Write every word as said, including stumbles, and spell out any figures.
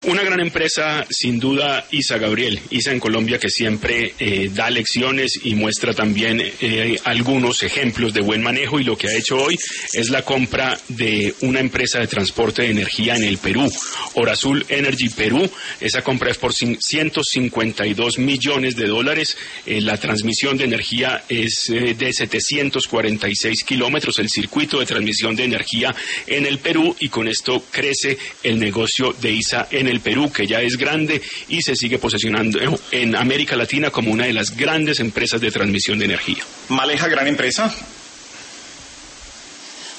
Una gran empresa, sin duda, I S A, Gabriel. I S A en Colombia, que siempre eh, da lecciones y muestra también eh, algunos ejemplos de buen manejo, y lo que ha hecho hoy es la compra de una empresa de transporte de energía en el Perú, Orazul Energy Perú. Esa compra es por ciento cincuenta y dos millones de dólares. Eh, la transmisión de energía es eh, de setecientos cuarenta y seis kilómetros, el circuito de transmisión de energía en el Perú, y con esto crece el negocio de I S A en el Perú, que ya es grande y se sigue posicionando en América Latina como una de las grandes empresas de transmisión de energía. Maleja, gran empresa.